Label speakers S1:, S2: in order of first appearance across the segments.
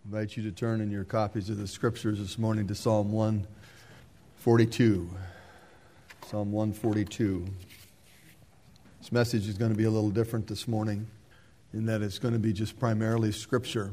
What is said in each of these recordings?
S1: I invite you to turn in your copies of the Scriptures this morning to Psalm 142. Psalm 142. This message is going to be a little different this morning in that it's going to be just primarily Scripture.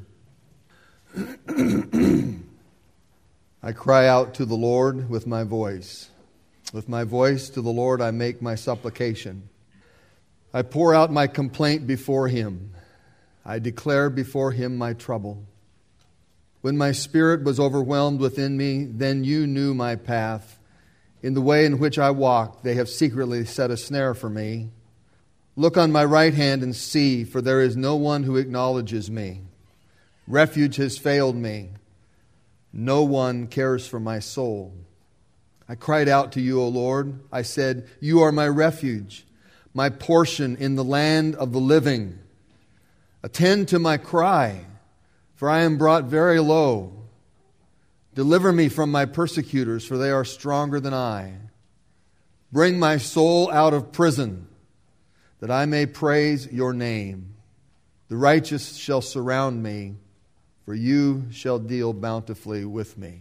S1: I cry out to the Lord with my voice. With my voice to the Lord I make my supplication. I pour out my complaint before Him. I declare before Him my trouble. When my spirit was overwhelmed within me, then you knew my path. In the way in which I walk, they have secretly set a snare for me. Look on my right hand and see, for there is no one who acknowledges me. Refuge has failed me. No one cares for my soul. I cried out to you, O Lord. I said, you are my refuge, my portion in the land of the living. Attend to my cry, for I am brought very low. Deliver me from my persecutors, for they are stronger than I. Bring my soul out of prison, that I may praise your name. The righteous shall surround me, for you shall deal bountifully with me.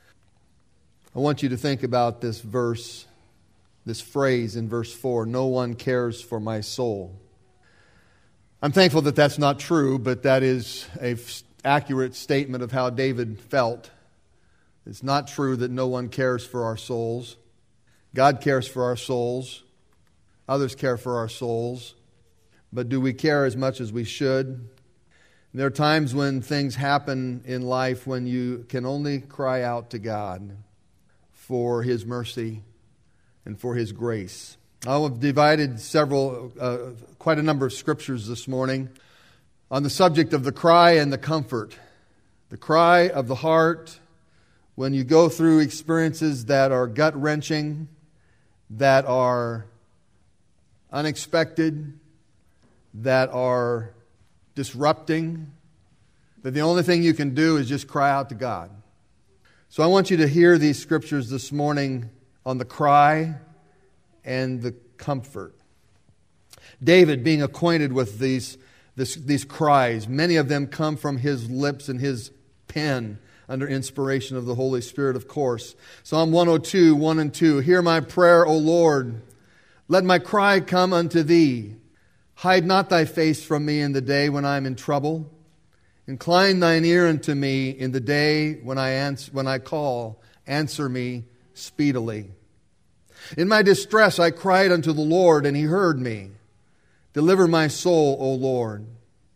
S1: I want you to think about this verse, this phrase in verse 4, no one cares for my soul. I'm thankful that that's not true, but that is an accurate statement of how David felt. It's not true that no one cares for our souls. God cares for our souls. Others care for our souls. But do we care as much as we should? There are times when things happen in life when you can only cry out to God for His mercy and for His grace. I've divided quite a number of scriptures this morning on the subject of the cry and the comfort. The cry of the heart when you go through experiences that are gut-wrenching, that are unexpected, that are disrupting, that the only thing you can do is just cry out to God. So I want you to hear these scriptures this morning on the cry and the comfort. David, being acquainted with these cries, many of them come from his lips and his pen under inspiration of the Holy Spirit, of course. Psalm 102, 1 and 2. Hear my prayer, O Lord. Let my cry come unto thee. Hide not thy face from me in the day when I am in trouble. Incline thine ear unto me in the day when I call. Answer me speedily. In my distress I cried unto the Lord, and He heard me. Deliver my soul, O Lord.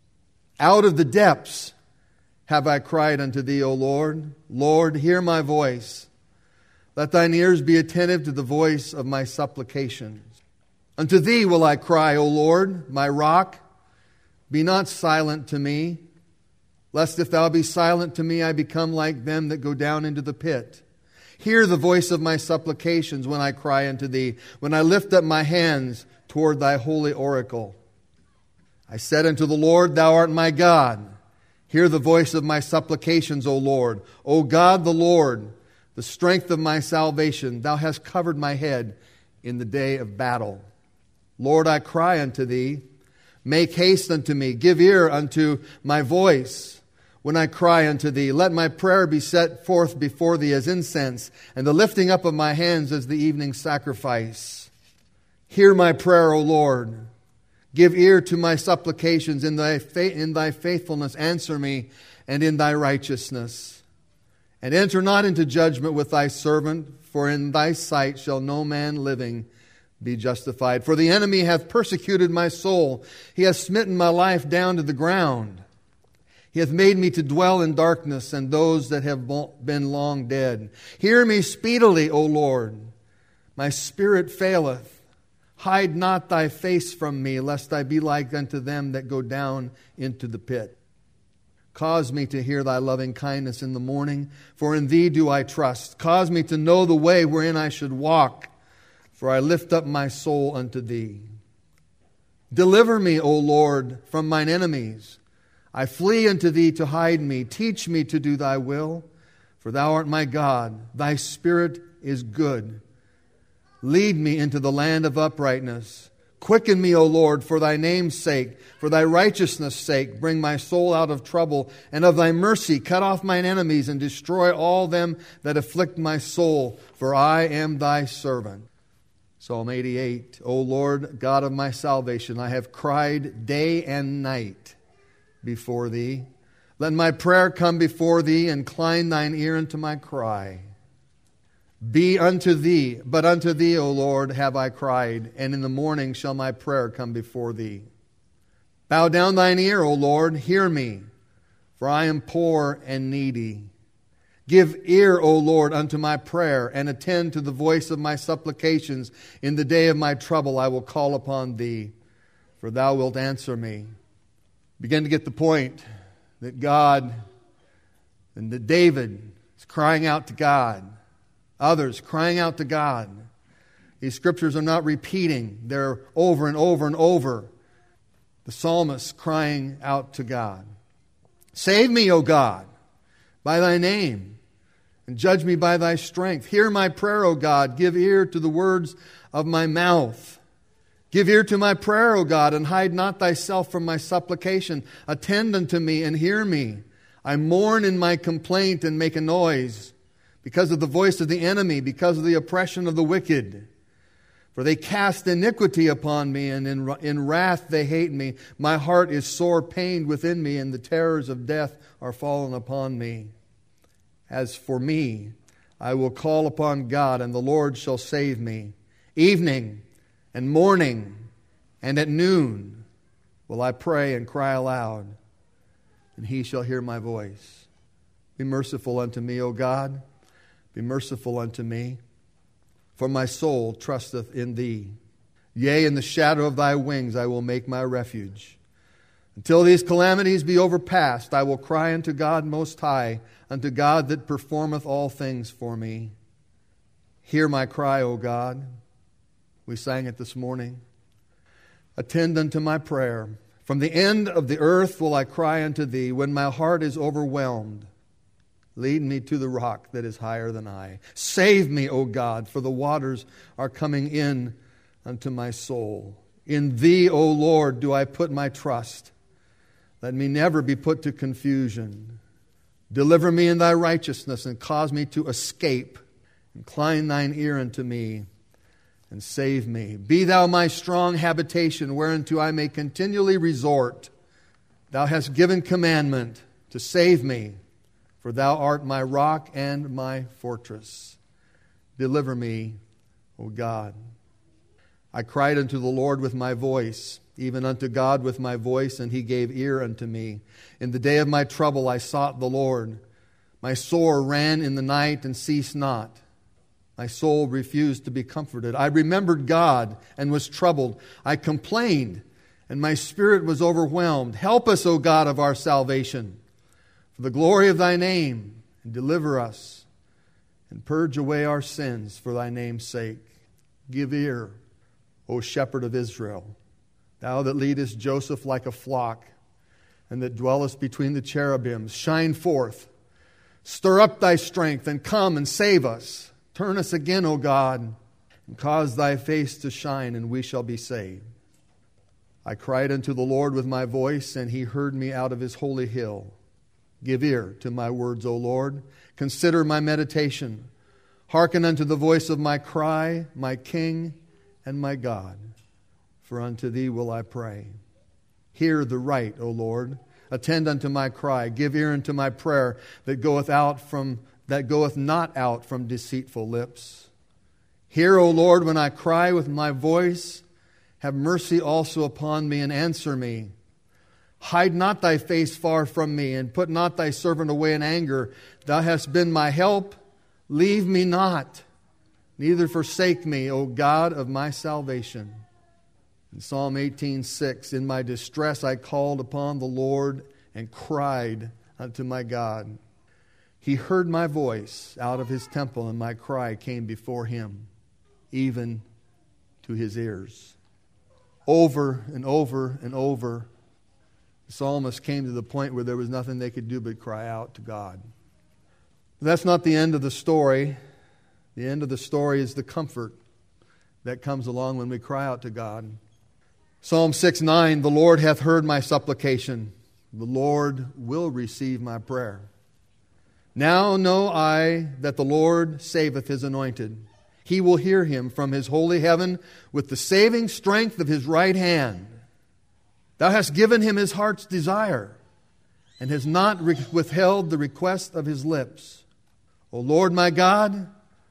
S1: Out of the depths have I cried unto Thee, O Lord. Lord, hear my voice. Let Thine ears be attentive to the voice of my supplications. Unto Thee will I cry, O Lord, my rock. Be not silent to me, lest if Thou be silent to me, I become like them that go down into the pit. Hear the voice of my supplications when I cry unto Thee, when I lift up my hands toward Thy holy oracle. I said unto the Lord, Thou art my God. Hear the voice of my supplications, O Lord. O God the Lord, the strength of my salvation, Thou hast covered my head in the day of battle. Lord, I cry unto Thee. Make haste unto me. Give ear unto my voice. When I cry unto Thee, let my prayer be set forth before Thee as incense, and the lifting up of my hands as the evening sacrifice. Hear my prayer, O Lord. Give ear to my supplications. In Thy faithfulness answer me, and in Thy righteousness. And enter not into judgment with Thy servant, for in Thy sight shall no man living be justified. For the enemy hath persecuted my soul. He hath smitten my life down to the ground. He hath made me to dwell in darkness, and those that have been long dead. Hear me speedily, O Lord. My spirit faileth. Hide not Thy face from me, lest I be like unto them that go down into the pit. Cause me to hear Thy loving kindness in the morning, for in Thee do I trust. Cause me to know the way wherein I should walk, for I lift up my soul unto Thee. Deliver me, O Lord, from mine enemies. I flee unto Thee to hide me. Teach me to do Thy will, for Thou art my God. Thy Spirit is good. Lead me into the land of uprightness, Quicken me, O Lord, for thy name's sake, for thy righteousness' sake. Bring my soul out of trouble, and of thy mercy cut off mine enemies, and destroy all them that afflict my soul, for I am thy servant. Psalm 88. O Lord, God of my salvation, I have cried day and night before thee. Let my prayer come before thee, incline thine ear unto my cry. Be unto thee, but unto thee, O Lord, have I cried, and in the morning shall my prayer come before thee. Bow down thine ear, O Lord, hear me, for I am poor and needy. Give ear, O Lord, unto my prayer, and attend to the voice of my supplications. In the day of my trouble I will call upon thee, for thou wilt answer me. Begin to get the point that God and that David is crying out to God. Others crying out to God. These scriptures are not repeating. They're over and over and over. The psalmist crying out to God. Save me, O God, by thy name, and judge me by thy strength. Hear my prayer, O God. Give ear to the words of my mouth. Give ear to my prayer, O God, and hide not thyself from my supplication. Attend unto me and hear me. I mourn in my complaint and make a noise, because of the voice of the enemy, because of the oppression of the wicked. For they cast iniquity upon me, and in wrath they hate me. My heart is sore pained within me, and the terrors of death are fallen upon me. As for me, I will call upon God, and the Lord shall save me. Evening and morning and at noon will I pray and cry aloud, and he shall hear my voice. Be merciful unto me, O God. Be merciful unto me, for my soul trusteth in thee. Yea, in the shadow of thy wings I will make my refuge. Until these calamities be overpast, I will cry unto God Most High, unto God that performeth all things for me. Hear my cry, O God. We sang it this morning. Attend unto my prayer. From the end of the earth will I cry unto thee, when my heart is overwhelmed. Lead me to the rock that is higher than I. Save me, O God, for the waters are coming in unto my soul. In thee, O Lord, do I put my trust. Let me never be put to confusion. Deliver me in thy righteousness, and cause me to escape. Incline thine ear unto me, and save me. Be thou my strong habitation, whereunto I may continually resort. Thou hast given commandment to save me, for thou art my rock and my fortress. Deliver me, O God. I cried unto the Lord with my voice, even unto God with my voice, and he gave ear unto me. In the day of my trouble I sought the Lord. My sore ran in the night and ceased not. My soul refused to be comforted. I remembered God and was troubled. I complained, and my spirit was overwhelmed. Help us, O God of our salvation, for the glory of thy name, and deliver us, and purge away our sins for thy name's sake. Give ear, O shepherd of Israel, thou that leadest Joseph like a flock, and that dwellest between the cherubims. Shine forth, stir up thy strength, and come and save us. Turn us again, O God, and cause thy face to shine, and we shall be saved. I cried unto the Lord with my voice, and he heard me out of his holy hill. Give ear to my words, O Lord. Consider my meditation. Hearken unto the voice of my cry, my King and my God. For unto thee will I pray. Hear the right, O Lord. Attend unto my cry. Give ear unto my prayer that goeth not out from deceitful lips. Hear, O Lord, when I cry with my voice. Have mercy also upon me, and answer me. Hide not thy face far from me, and put not thy servant away in anger. Thou hast been my help. Leave me not, neither forsake me, O God of my salvation. In Psalm 18:6, in my distress I called upon the Lord and cried unto my God. He heard my voice out of his temple, and my cry came before him, even to his ears. Over and over and over, the psalmist came to the point where there was nothing they could do but cry out to God. But that's not the end of the story. The end of the story is the comfort that comes along when we cry out to God. Psalm 6:9, the Lord hath heard my supplication. The Lord will receive my prayer. Now know I that the Lord saveth his anointed. He will hear him from his holy heaven with the saving strength of his right hand. Thou hast given him his heart's desire, and hast not withheld the request of his lips. O Lord my God,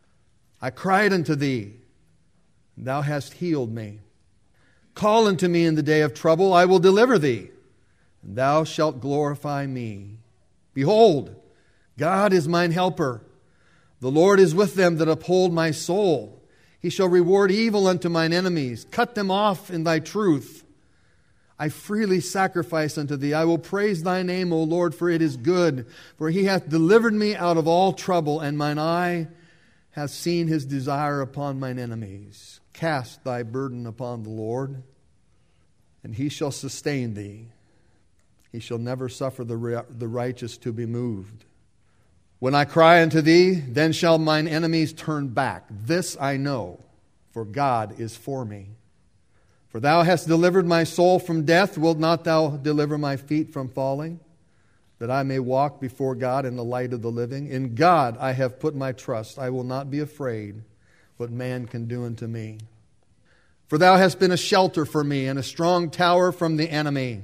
S1: I cried unto thee, and thou hast healed me. Call unto me in the day of trouble, I will deliver thee, and thou shalt glorify me. Behold, God is mine helper. The Lord is with them that uphold my soul. He shall reward evil unto mine enemies, cut them off in thy truth. I freely sacrifice unto thee. I will praise thy name, O Lord, for it is good. For he hath delivered me out of all trouble, and mine eye hath seen his desire upon mine enemies. Cast thy burden upon the Lord, and he shall sustain thee. He shall never suffer the righteous to be moved. When I cry unto thee, then shall mine enemies turn back. This I know, for God is for me. For thou hast delivered my soul from death. Wilt not thou deliver my feet from falling, that I may walk before God in the light of the living? In God I have put my trust. I will not be afraid what man can do unto me. For thou hast been a shelter for me and a strong tower from the enemy.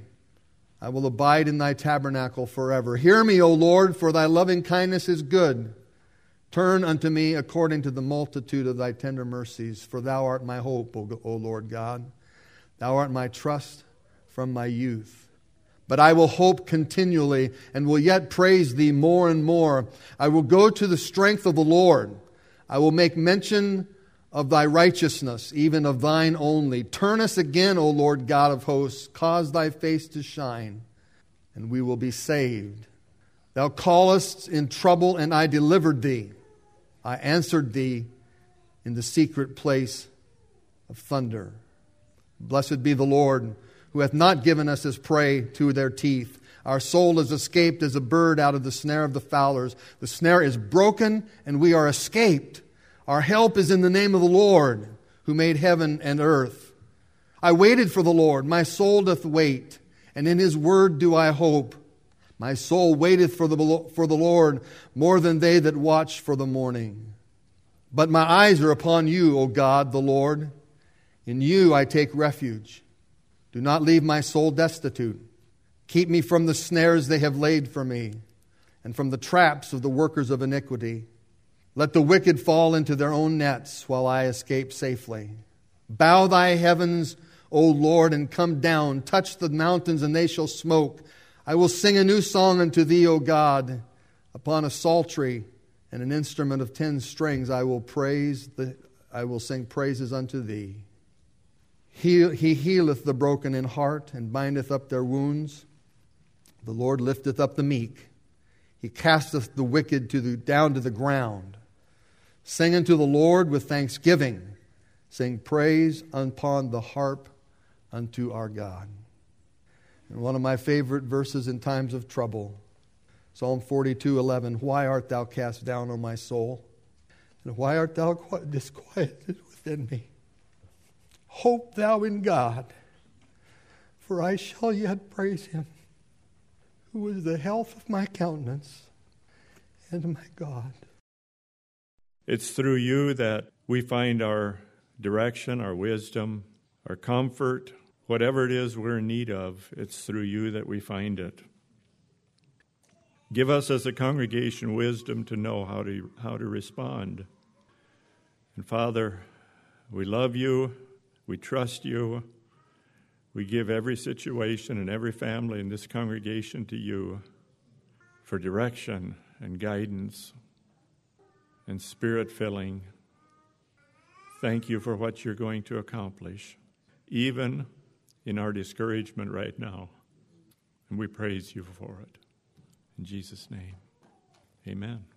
S1: I will abide in thy tabernacle forever. Hear me, O Lord, for thy loving kindness is good. Turn unto me according to the multitude of thy tender mercies. For thou art my hope, O Lord God. Thou art my trust from my youth. But I will hope continually and will yet praise thee more and more. I will go to the strength of the Lord. I will make mention of thy righteousness, even of thine only. Turn us again, O Lord God of hosts. Cause thy face to shine, and we will be saved. Thou callest in trouble, and I delivered thee. I answered thee in the secret place of thunder. Blessed be the Lord, who hath not given us as prey to their teeth. Our soul is escaped as a bird out of the snare of the fowlers. The snare is broken, and we are escaped. Our help is in the name of the Lord, who made heaven and earth. I waited for the Lord. My soul doth wait, and in his word do I hope. My soul waiteth for the Lord more than they that watch for the morning. But my eyes are upon you, O God, the Lord. In you I take refuge. Do not leave my soul destitute. Keep me from the snares they have laid for me, and from the traps of the workers of iniquity. Let the wicked fall into their own nets, while I escape safely. Bow thy heavens, O Lord, and come down. Touch the mountains, and they shall smoke. I will sing a new song unto thee, O God. Upon a psaltery and an instrument of 10 strings I will sing praises unto thee. He healeth the broken in heart, and bindeth up their wounds. The Lord lifteth up the meek. He casteth the wicked down to the ground. Sing unto the Lord with thanksgiving. Sing praise upon the harp unto our God. And one of my favorite verses in times of trouble, Psalm 42:11. Why art thou cast down, O my soul? And why art thou disquieted within me? Hope thou in God, for I shall yet praise him, who is the health of my countenance and my God.
S2: It's through you that we find our direction, our wisdom, our comfort. Whatever it is we're in need of, it's through you that we find it. Give us as a congregation wisdom to know how to respond. And Father, we love you. We trust you. We give every situation and every family in this congregation to you for direction and guidance and spirit-filling. Thank you for what you're going to accomplish, even in our discouragement right now. And we praise you for it. In Jesus' name, amen.